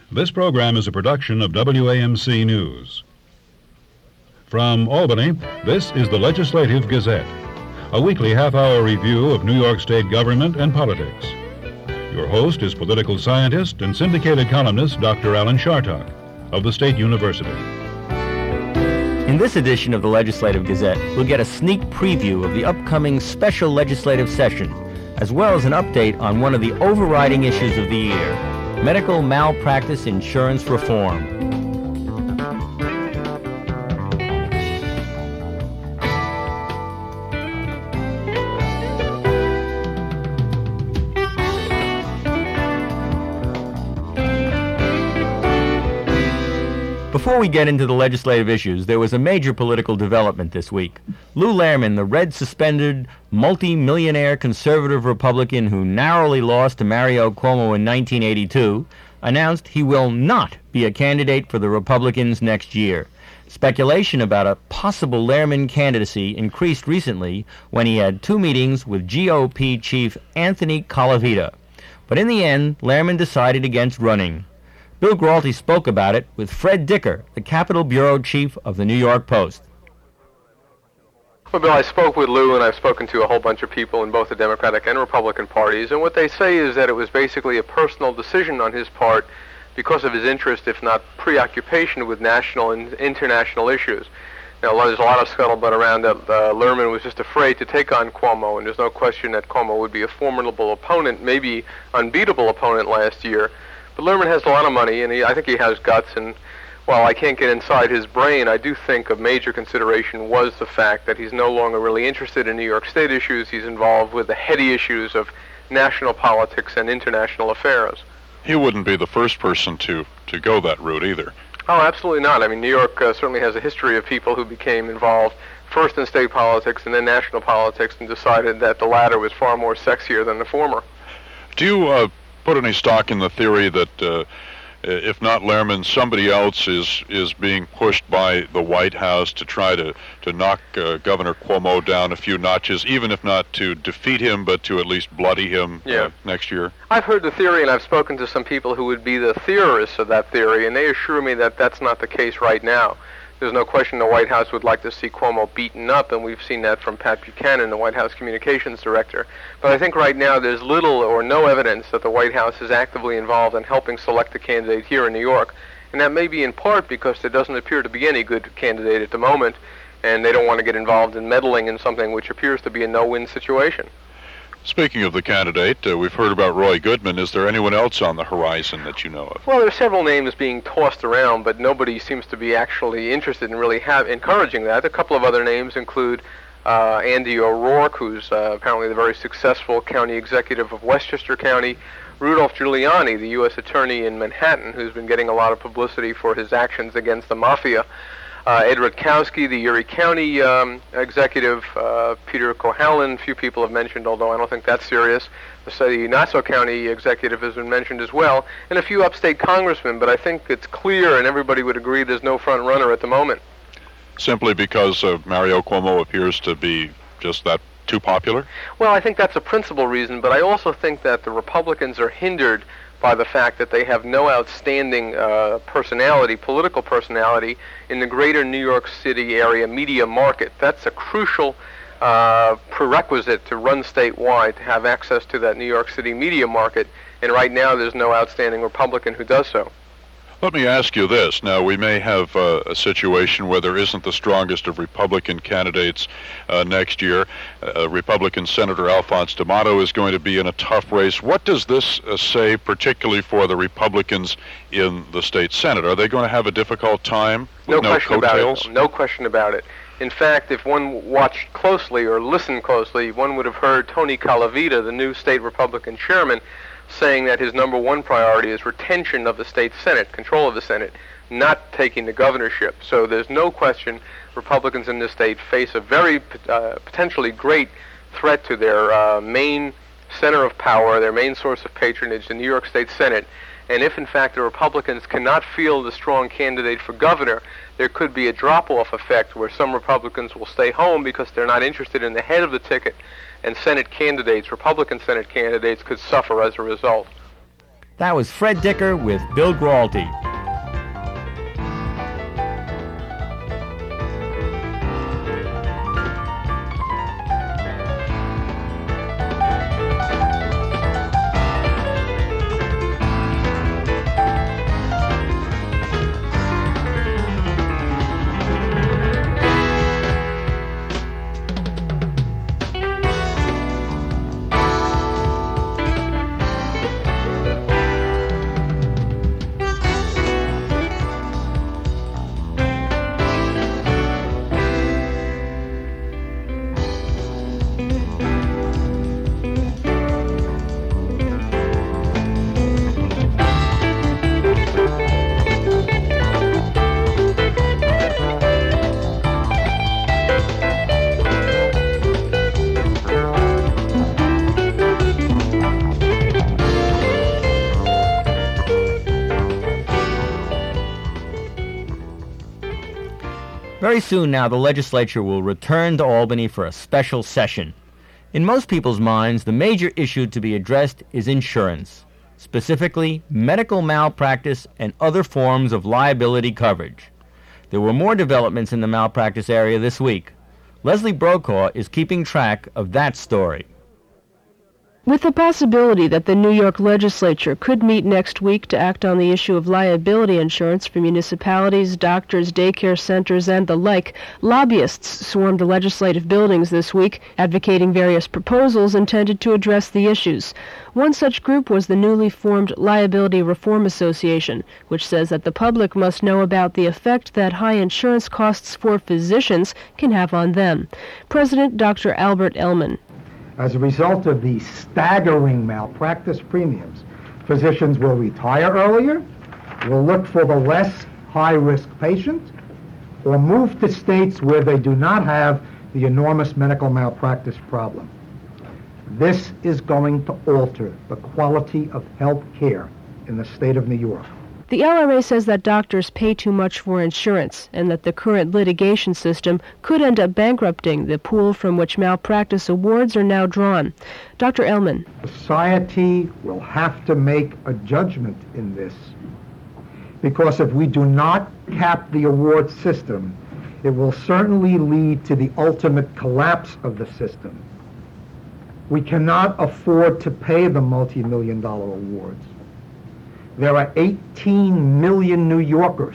This program is a production of WAMC News. From Albany, this is the Legislative Gazette, a weekly half-hour review of New York State government and politics. Your host is political scientist and syndicated columnist Dr. Alan Chartock of the State University. In this edition of the Legislative Gazette, we'll get a sneak preview of the upcoming special legislative session, as well as an update on one of the overriding issues of the year, medical malpractice insurance reform. Before we get into the legislative issues, there was a major political development this week. Lou Lehrman, the red-suspended, multi-millionaire conservative Republican who narrowly lost to Mario Cuomo in 1982, announced he will not be a candidate for the Republicans next year. Speculation about a possible Lehrman candidacy increased recently when he had two meetings with GOP chief Anthony Colavita. But in the end, Lehrman decided against running. Bill Gralty spoke about it with Fred Dicker, the Capitol Bureau Chief of the New York Post. Well, Bill, I spoke with Lou, and I've spoken to a whole bunch of people in both the Democratic and Republican parties, and what they say is that it was basically a personal decision on his part because of his interest, if not preoccupation, with national and international issues. Now, there's a lot of scuttlebutt around that Lehrman was just afraid to take on Cuomo, and there's no question that Cuomo would be a formidable opponent, maybe unbeatable opponent last year. But Lehrman has a lot of money, and I think he has guts, and while I can't get inside his brain, I do think a major consideration was the fact that he's no longer really interested in New York State issues. He's involved with the heady issues of national politics and international affairs. He wouldn't be the first person to go that route either. Oh, absolutely not. I mean, New York certainly has a history of people who became involved first in state politics and then national politics and decided that the latter was far more sexier than the former. Do you put any stock in the theory that if not Lehrman, somebody else is being pushed by the White House to try to knock Governor Cuomo down a few notches, even if not to defeat him, but to at least bloody him next year? I've heard the theory, and I've spoken to some people who would be the theorists of that theory, and they assure me that that's not the case right now. There's no question the White House would like to see Cuomo beaten up, and we've seen that from Pat Buchanan, the White House communications director. But I think right now there's little or no evidence that the White House is actively involved in helping select a candidate here in New York. And that may be in part because there doesn't appear to be any good candidate at the moment, and they don't want to get involved in meddling in something which appears to be a no-win situation. Speaking of the candidate, we've heard about Roy Goodman. Is there anyone else on the horizon that you know of? Well, there are several names being tossed around, but nobody seems to be actually interested in really encouraging that. A couple of other names include Andy O'Rourke, who's apparently the very successful county executive of Westchester County, Rudolph Giuliani, the U.S. attorney in Manhattan, who's been getting a lot of publicity for his actions against the mafia, Ed Rutkowski, the Erie County executive, Peter Cohalan, few people have mentioned, although I don't think that's serious. The Nassau County executive has been mentioned as well, and a few upstate congressmen, but I think it's clear, and everybody would agree, there's no front runner at the moment. Simply because Mario Cuomo appears to be just that too popular? Well, I think that's a principal reason, but I also think that the Republicans are hindered by the fact that they have no outstanding political personality in the greater New York City area media market. That's a crucial prerequisite to run statewide, to have access to that New York City media market, and right now there's no outstanding Republican who does so. Let me ask you this. Now, we may have a situation where there isn't the strongest of Republican candidates next year. Republican Senator Alphonse D'Amato is going to be in a tough race. What does this say particularly for the Republicans in the state Senate? Are they going to have a difficult time with no coattails? No question about it. In fact, if one watched closely or listened closely, one would have heard Tony Colavita, the new state Republican chairman, saying that his number one priority is retention of the state Senate, control of the Senate, not taking the governorship. So there's no question Republicans in this state face a very potentially great threat to their main center of power, their main source of patronage, the New York State Senate. And if, in fact, the Republicans cannot field a strong candidate for governor, there could be a drop-off effect where some Republicans will stay home because they're not interested in the head of the ticket, and Senate candidates, Republican Senate candidates, could suffer as a result. That was Fred Dicker with Bill Gralty. Very soon now, the legislature will return to Albany for a special session. In most people's minds, the major issue to be addressed is insurance, specifically medical malpractice and other forms of liability coverage. There were more developments in the malpractice area this week. Leslie Brokaw is keeping track of that story. With the possibility that the New York legislature could meet next week to act on the issue of liability insurance for municipalities, doctors, daycare centers, and the like, lobbyists swarmed the legislative buildings this week, advocating various proposals intended to address the issues. One such group was the newly formed Liability Reform Association, which says that the public must know about the effect that high insurance costs for physicians can have on them. President Dr. Albert Ellman. As a result of these staggering malpractice premiums, physicians will retire earlier, will look for the less high-risk patient, or move to states where they do not have the enormous medical malpractice problem. This is going to alter the quality of health care in the state of New York. The LRA says that doctors pay too much for insurance and that the current litigation system could end up bankrupting the pool from which malpractice awards are now drawn. Dr. Ellman. Society will have to make a judgment in this, because if we do not cap the award system, it will certainly lead to the ultimate collapse of the system. We cannot afford to pay the multi-million-dollar awards. There are 18 million New Yorkers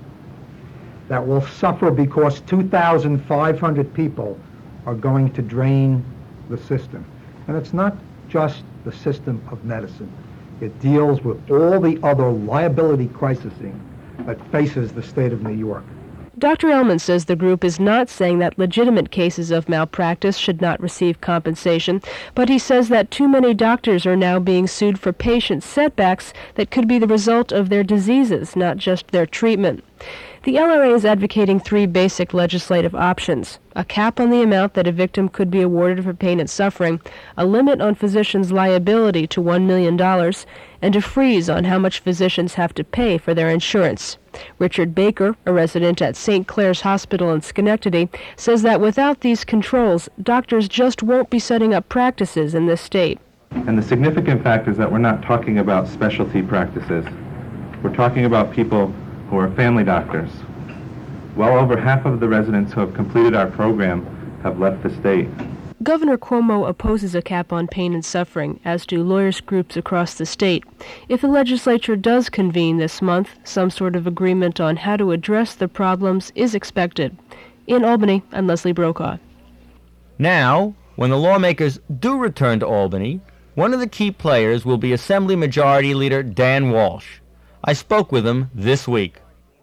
that will suffer because 2,500 people are going to drain the system. And it's not just the system of medicine. It deals with all the other liability crises that faces the state of New York. Dr. Ellman says the group is not saying that legitimate cases of malpractice should not receive compensation, but he says that too many doctors are now being sued for patient setbacks that could be the result of their diseases, not just their treatment. The LRA is advocating three basic legislative options: a cap on the amount that a victim could be awarded for pain and suffering, a limit on physicians' liability to $1 million, and a freeze on how much physicians have to pay for their insurance. Richard Baker, a resident at St. Clair's Hospital in Schenectady, says that without these controls, doctors just won't be setting up practices in this state. And the significant fact is that we're not talking about specialty practices. We're talking about people who are family doctors. Well over half of the residents who have completed our program have left the state. Governor Cuomo opposes a cap on pain and suffering, as do lawyers' groups across the state. If the legislature does convene this month, some sort of agreement on how to address the problems is expected. In Albany, I'm Leslie Brokaw. Now, when the lawmakers do return to Albany, one of the key players will be Assembly Majority Leader Dan Walsh. I spoke with him this week.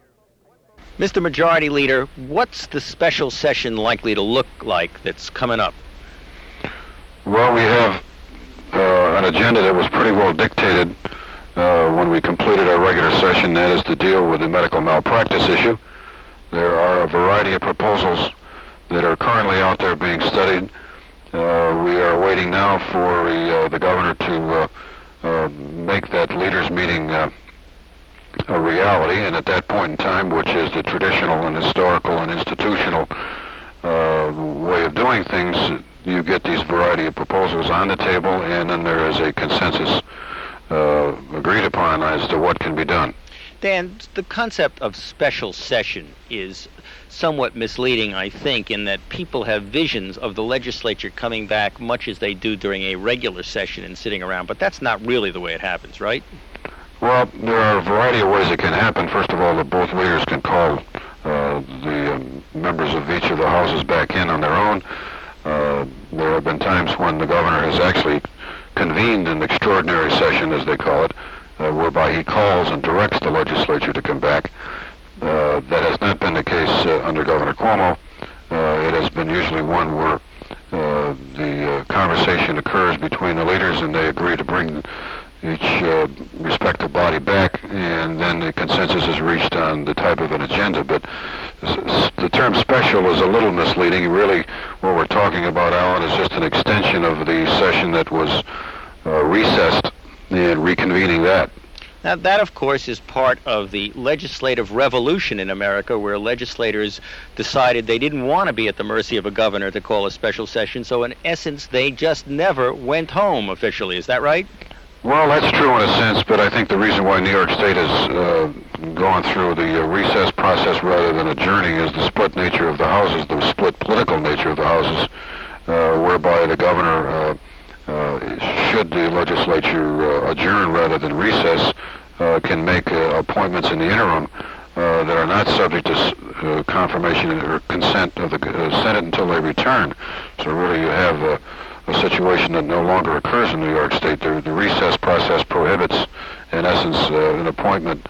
Mr. Majority Leader, what's the special session likely to look like that's coming up? Well, we have an agenda that was pretty well dictated when we completed our regular session. That is to deal with the medical malpractice issue. There are a variety of proposals that are currently out there being studied. We are waiting now for the governor to make that leaders' meeting a reality, and at that point in time, which is the traditional and historical and institutional way of doing things, you get these variety of proposals on the table, and then there is a consensus agreed upon as to what can be done. Dan, the concept of special session is somewhat misleading, I think, in that people have visions of the legislature coming back much as they do during a regular session and sitting around, but that's not really the way it happens, right? Well, there are a variety of ways it can happen. First of all, that both leaders can call the members of each of the houses back in on their own. There have been times when the governor has actually convened an extraordinary session, as they call it, whereby he calls and directs the legislature to come back. That has not been the case under Governor Cuomo. It has been usually one where the conversation occurs between the leaders and they agree to bring each respective body back, and then the consensus is reached on the type of an agenda. But the term special is a little misleading. Really, what we're talking about, Alan, is just an extension of the session that was recessed and reconvening that. Now, that, of course, is part of the legislative revolution in America, where legislators decided they didn't want to be at the mercy of a governor to call a special session, so in essence, they just never went home officially. Is that right? Well, that's true in a sense, but I think the reason why New York State has gone through the recess process rather than adjourning is the split nature of the houses, the split political nature of the houses, whereby the governor, should the legislature adjourn rather than recess, can make appointments in the interim that are not subject to confirmation or consent of the Senate until they return. So really you have a situation that no longer occurs in New York State. The recess process prohibits, in essence, an appointment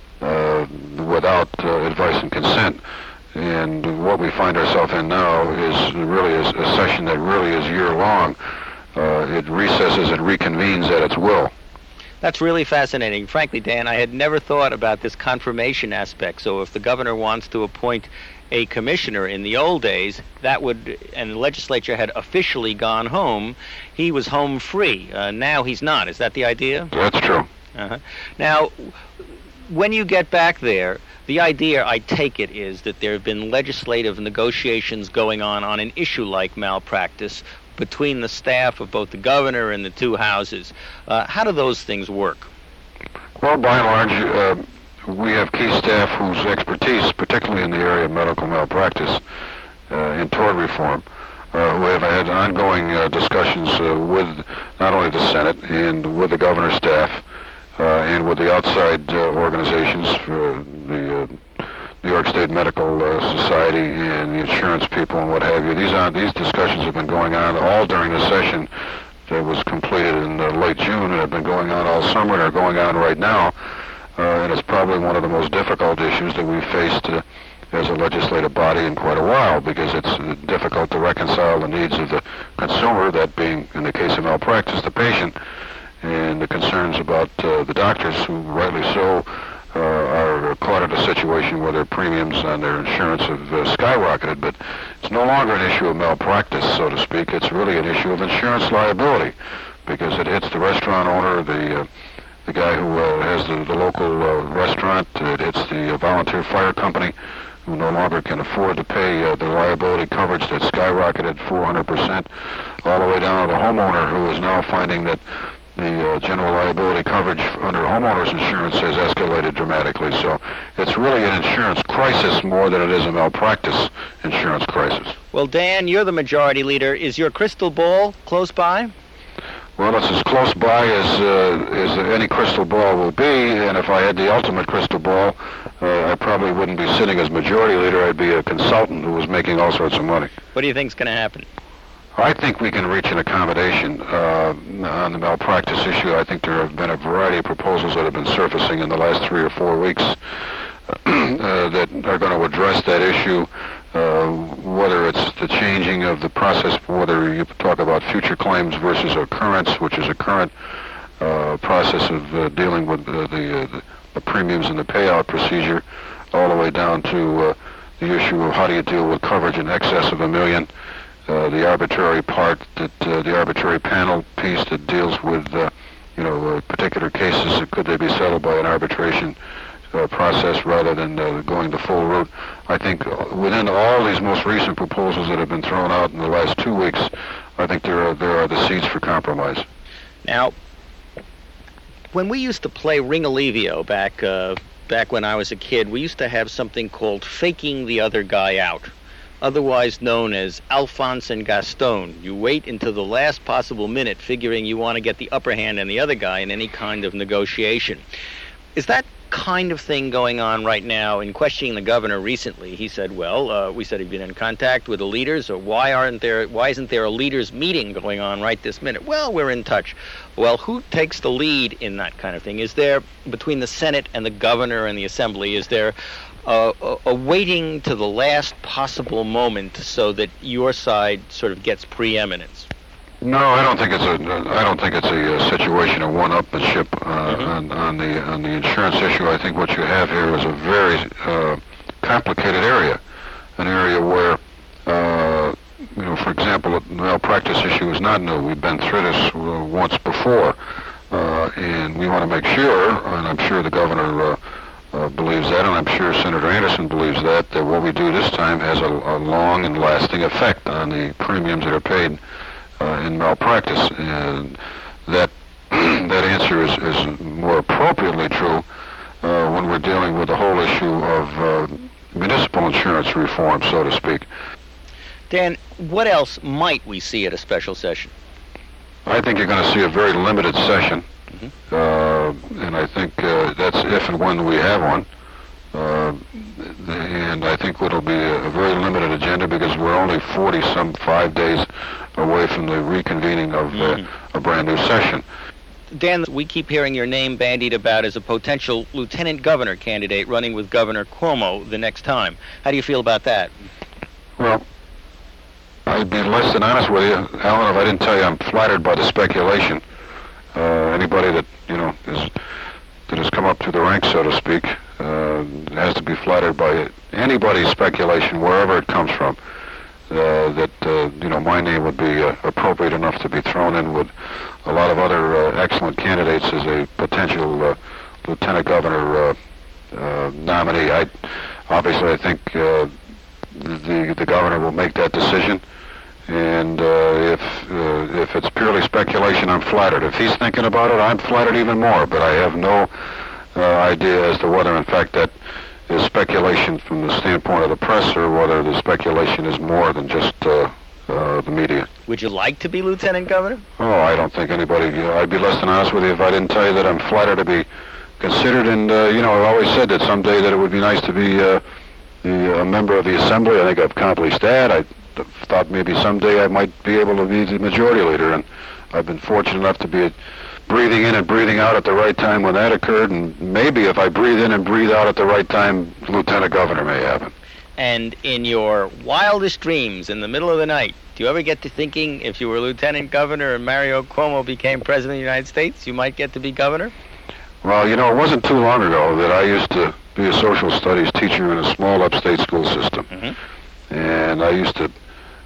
without advice and consent. And what we find ourselves in now is really a session that really is year-long. It recesses and reconvenes at its will. That's really fascinating. Frankly, Dan, I had never thought about this confirmation aspect. So if the governor wants to appoint a commissioner in the old days, that would, and the legislature had officially gone home, he was home free. Now he's not. Is that the idea? That's true. Uh-huh. Now, when you get back there, the idea, I take it, is that there have been legislative negotiations going on an issue like malpractice between the staff of both the governor and the two houses. How do those things work? Well, by and large, we have key staff whose expertise, particularly in the area of medical malpractice and tort reform, we have had ongoing discussions with not only the Senate and with the governor's staff and with the outside organizations for the New York State Medical Society and the insurance people and what have you. These discussions have been going on all during the session that was completed in late June and have been going on all summer and are going on right now. And it's probably one of the most difficult issues that we've faced as a legislative body in quite a while, because it's difficult to reconcile the needs of the consumer, that being, in the case of malpractice, the patient, and the concerns about the doctors, who rightly so are caught in a situation where their premiums on their insurance have skyrocketed. But it's no longer an issue of malpractice, so to speak. It's really an issue of insurance liability, because it hits the restaurant owner, the guy who has the local restaurant. It hits the volunteer fire company, who no longer can afford to pay the liability coverage that skyrocketed 400%, all the way down to the homeowner, who is now finding that the general liability coverage under homeowners insurance has escalated dramatically. So it's really an insurance crisis more than it is a malpractice insurance crisis. Well, Dan, you're the majority leader. Is your crystal ball close by? Well, it's as close by as any crystal ball will be, and if I had the ultimate crystal ball, I probably wouldn't be sitting as majority leader. I'd be a consultant who was making all sorts of money. What do you think's going to happen? I think we can reach an accommodation on the malpractice issue. I think there have been a variety of proposals that have been surfacing in the last 3 or 4 weeks that are going to address that issue, whether it's the changing of the process, whether you talk about future claims versus occurrence, which is a current process of dealing with the premiums and the payout procedure, all the way down to the issue of how do you deal with coverage in excess of $1 million. The arbitrary part, that the arbitrary panel piece that deals with, particular cases, could they be settled by an arbitration process rather than going the full route. I think within all these most recent proposals that have been thrown out in the last 2 weeks, I think there are the seeds for compromise. Now, When we used to play Ring Alivio back when I was a kid, we used to have something called faking the other guy out, otherwise known as Alphonse and Gaston. You wait until the last possible minute, figuring you want to get the upper hand on the other guy in any kind of negotiation. Is that kind of thing going on right now? In questioning the governor recently, he said, we said he'd been in contact with the leaders, or why isn't there a leaders meeting going on right this minute? Well, we're in touch. Well, who takes the lead in that kind of thing? Is there, between the Senate and the governor and the Assembly, is there a waiting to the last possible moment so that your side sort of gets preeminence? No, I don't think it's a situation of one-upmanship on the insurance issue. I think what you have here is a very complicated area, an area where, for example, the malpractice issue is not new. We've been through this once before, and we want to make sure, and I'm sure the governor believes that, and I'm sure Senator Anderson believes that what we do this time has a long and lasting effect on the premiums that are paid in malpractice, and that answer is more appropriately true when we're dealing with the whole issue of municipal insurance reform, so to speak. Dan, what else might we see at a special session? I think you're going to see a very limited session, and I think that's if and when we have one. And I think it'll be a very limited agenda because we're only 5 days away from the reconvening of a brand new session. Dan, we keep hearing your name bandied about as a potential lieutenant governor candidate running with Governor Cuomo the next time. How do you feel about that? Well, I'd be less than honest with you, Alan, if I didn't tell you I'm flattered by the speculation. Anybody that has come up through the ranks, so to speak, has to be flattered by anybody's speculation, wherever it comes from, that my name would be appropriate enough to be thrown in with a lot of other excellent candidates as a potential lieutenant governor nominee. I think the governor will make that decision, and if it's purely speculation, I'm flattered. If he's thinking about it, I'm flattered even more, but I have no idea as to whether, in fact, that is speculation from the standpoint of the press or whether the speculation is more than just the media. Would you like to be lieutenant governor? Oh, I don't think anybody... I'd be less than honest with you if I didn't tell you that I'm flattered to be considered, and, I've always said that someday that it would be nice to be a member of the Assembly. I think I've accomplished that. I thought maybe someday I might be able to be the majority leader, and I've been fortunate enough to be breathing in and breathing out at the right time when that occurred, and maybe if I breathe in and breathe out at the right time, lieutenant governor may happen. And in your wildest dreams, in the middle of the night, do you ever get to thinking if you were lieutenant governor and Mario Cuomo became president of the United States, you might get to be governor? Well, it wasn't too long ago that I used to be a social studies teacher in a small upstate school system. And I used to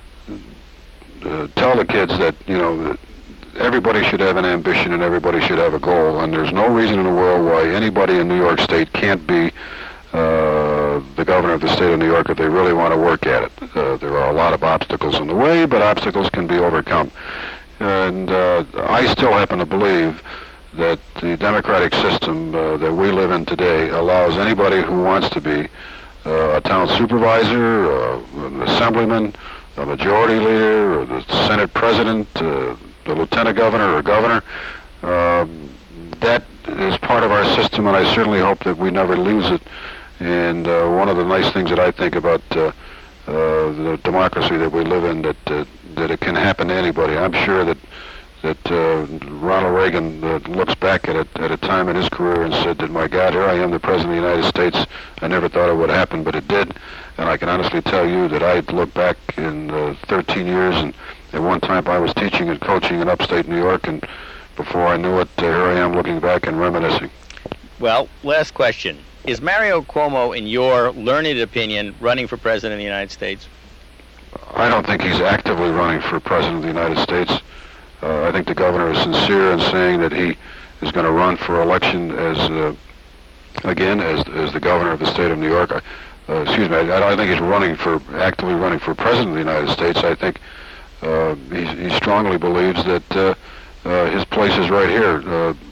tell the kids that, that everybody should have an ambition and everybody should have a goal, and there's no reason in the world why anybody in New York State can't be the governor of the state of New York if they really want to work at it. There are a lot of obstacles in the way, but obstacles can be overcome. And I still happen to believe that the democratic system that we live in today allows anybody who wants to be a town supervisor, an assemblyman, a majority leader, or the Senate president, the lieutenant governor or governor. That is part of our system, and I certainly hope that we never lose it. And one of the nice things that I think about the democracy that we live in, that it can happen to anybody. I'm sure that Ronald Reagan looks back at a time in his career and said that, my God, here I am, the President of the United States. I never thought it would happen, but it did. And I can honestly tell you that I look back in 13 years, and at one time I was teaching and coaching in upstate New York, and before I knew it, here I am looking back and reminiscing. Well, last question. Is Mario Cuomo, in your learned opinion, running for President of the United States? I don't think he's actively running for President of the United States. I think the governor is sincere in saying that he is going to run for election as the governor of the state of New York. I don't think he's actively running for President of the United States. I think he strongly believes that his place is right here.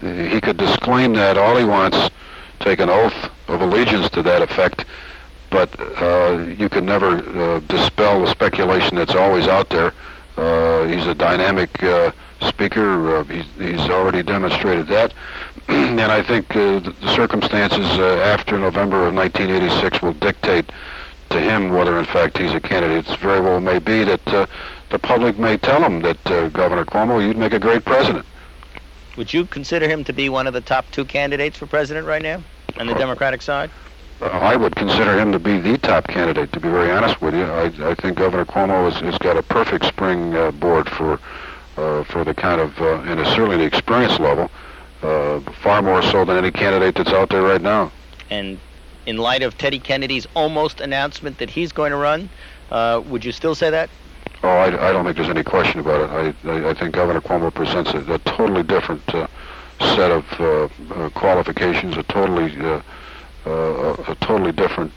he could disclaim that all he wants, take an oath of allegiance to that effect, but you can never dispel the speculation that's always out there. He's a dynamic speaker. He's already demonstrated that. And I think the circumstances after November of 1986 will dictate to him whether in fact he's a candidate. It's very well may be that the public may tell him that Governor Cuomo, you'd make a great president. Would you consider him to be one of the top two candidates for president right now on the Democratic side? I would consider him to be the top candidate, to be very honest with you. I think Governor Cuomo has got a perfect springboard for the kind of, and certainly the experience level, far more so than any candidate that's out there right now. And in light of Teddy Kennedy's almost announcement that he's going to run, would you still say that? Oh, I don't think there's any question about it. I think Governor Cuomo presents a totally different set of qualifications, a totally different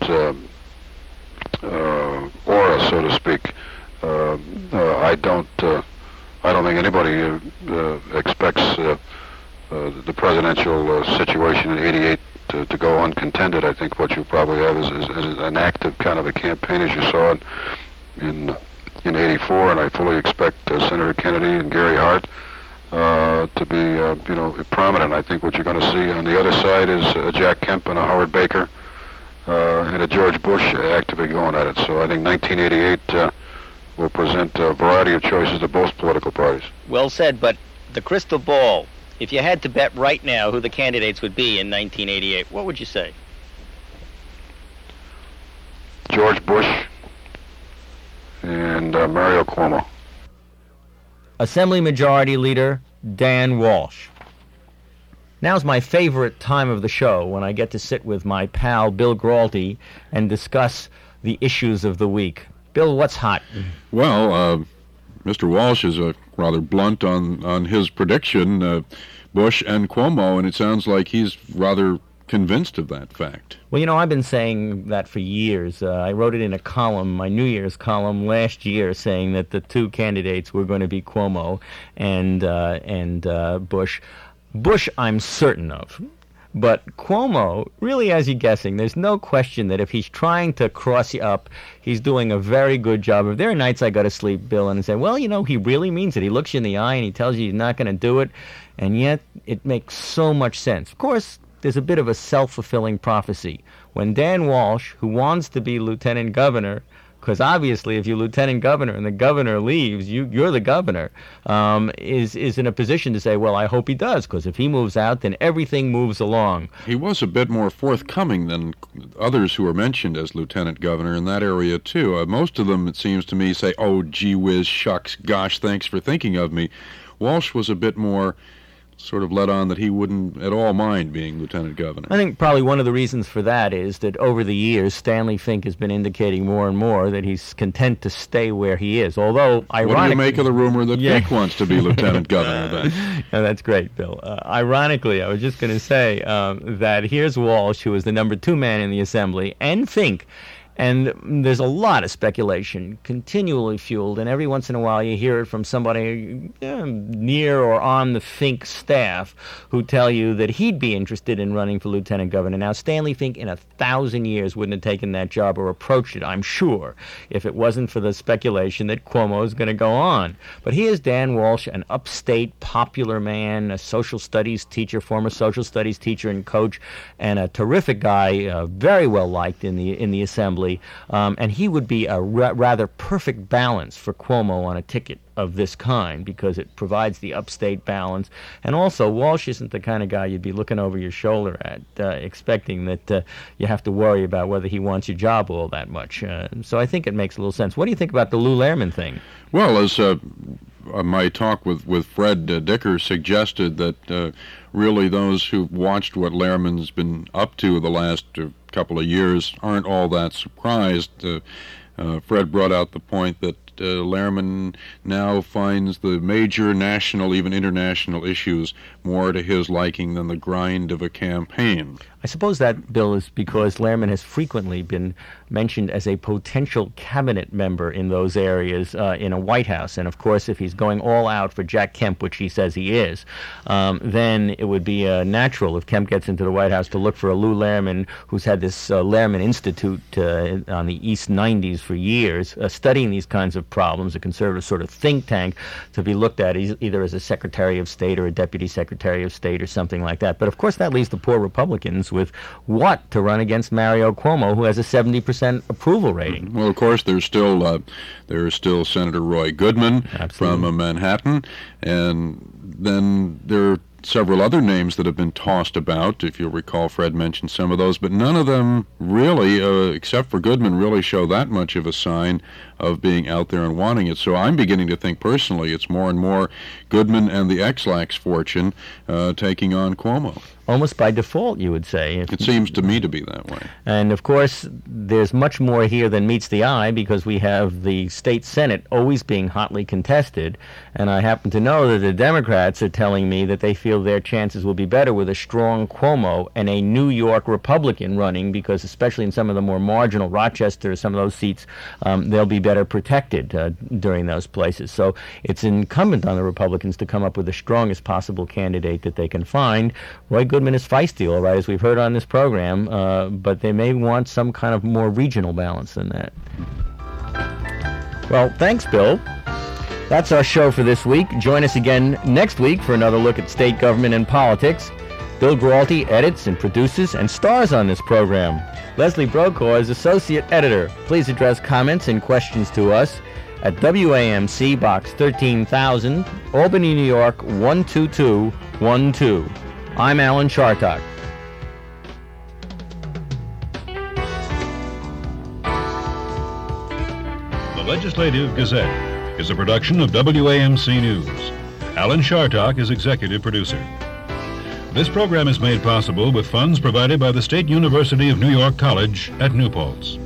aura, so to speak. I don't think anybody expects the presidential situation in '88 to go uncontended. I think what you probably have is an active kind of a campaign as you saw in '84, and I fully expect Senator Kennedy and Gary Hart to be prominent. I think what you're going to see on the other side is a Jack Kemp and a Howard Baker and a George Bush actively going at it. So I think 1988 will present a variety of choices to both political parties. Well said, but the crystal ball, if you had to bet right now who the candidates would be in 1988, what would you say? George Bush and Mario Cuomo. Assembly Majority Leader Dan Walsh. Now's my favorite time of the show, when I get to sit with my pal Bill Gralty and discuss the issues of the week. Bill, what's hot? Well, Mr. Walsh is rather blunt on his prediction, Bush and Cuomo, and it sounds like he's rather convinced of that fact. Well, I've been saying that for years. I wrote it in a column, my New Year's column last year, saying that the two candidates were going to be Cuomo and Bush. Bush, I'm certain of. But Cuomo really has you guessing. There's no question that if he's trying to cross you up, he's doing a very good job. There are nights I go to sleep, Bill, and say, well, he really means it. He looks you in the eye and he tells you he's not going to do it, and yet it makes so much sense. Of course, there's a bit of a self-fulfilling prophecy. When Dan Walsh, who wants to be lieutenant governor, because obviously if you're lieutenant governor and the governor leaves, you're the governor, is in a position to say, well, I hope he does, because if he moves out, then everything moves along. He was a bit more forthcoming than others who were mentioned as lieutenant governor in that area, too. Most of them, it seems to me, say, oh, gee whiz, shucks, gosh, thanks for thinking of me. Walsh was a bit more sort of let on that he wouldn't at all mind being lieutenant governor. I think probably one of the reasons for that is that over the years, Stanley Fink has been indicating more and more that he's content to stay where he is. Although, ironically... What do you make of the rumor that Fink wants to be lieutenant governor then? Yeah, that's great, Bill. Ironically, I was just going to say that here's Walsh, who is the number 2 man in the Assembly, and Fink. And there's a lot of speculation, continually fueled, and every once in a while you hear it from somebody near or on the Fink staff who tell you that he'd be interested in running for lieutenant governor. Now, Stanley Fink in 1,000 years wouldn't have taken that job or approached it, I'm sure, if it wasn't for the speculation that Cuomo is going to go on. But here's Dan Walsh, an upstate, popular man, a social studies teacher, former social studies teacher and coach, and a terrific guy, very well liked in the Assembly. And he would be a rather perfect balance for Cuomo on a ticket of this kind, because it provides the upstate balance. And also, Walsh isn't the kind of guy you'd be looking over your shoulder at, expecting that you have to worry about whether he wants your job all that much. So I think it makes a little sense. What do you think about the Lou Lehrman thing? Well, as my talk with Fred Dicker suggested, that really those who've watched what Lehrman's been up to the last couple of years aren't all that surprised. Fred brought out the point that Lehrman now finds the major national, even international issues more to his liking than the grind of a campaign. I suppose that, Bill, is because Lehrman has frequently been mentioned as a potential cabinet member in those areas in a White House. And, of course, if he's going all out for Jack Kemp, which he says he is, then it would be natural, if Kemp gets into the White House, to look for a Lou Lehrman, who's had this Lehrman Institute on the East 90s for years, studying these kinds of problems, a conservative sort of think tank, to be looked at either as a Secretary of State or a Deputy Secretary of State or something like that. But, of course, that leaves the poor Republicans with what to run against Mario Cuomo, who has a 70% approval rating. Well, of course, there's still Senator Roy Goodman from Manhattan, and then there are several other names that have been tossed about. If you'll recall, Fred mentioned some of those, but none of them really, except for Goodman, really show that much of a sign of being out there and wanting it. So I'm beginning to think personally it's more and more Goodman and the Ex-Lax fortune taking on Cuomo. Almost by default, you would say. It seems to me to be that way. And, of course, there's much more here than meets the eye, because we have the state Senate always being hotly contested. And I happen to know that the Democrats are telling me that they feel their chances will be better with a strong Cuomo and a New York Republican running, because especially in some of the more marginal, Rochester, some of those seats, they'll be better protected during those places. So it's incumbent on the Republicans to come up with the strongest possible candidate that they can find. Roy Goodman is feisty, all right, as we've heard on this program, but they may want some kind of more regional balance than that. Well, thanks, Bill. That's our show for this week. Join us again next week for another look at state government and politics. Bill Gralty edits and produces and stars on this program. Leslie Brokaw is associate editor. Please address comments and questions to us at WAMC Box 13,000, Albany, New York 12212. I'm Alan Chartock. The Legislative Gazette is a production of WAMC News. Alan Chartock is executive producer. This program is made possible with funds provided by the State University of New York College at New Paltz.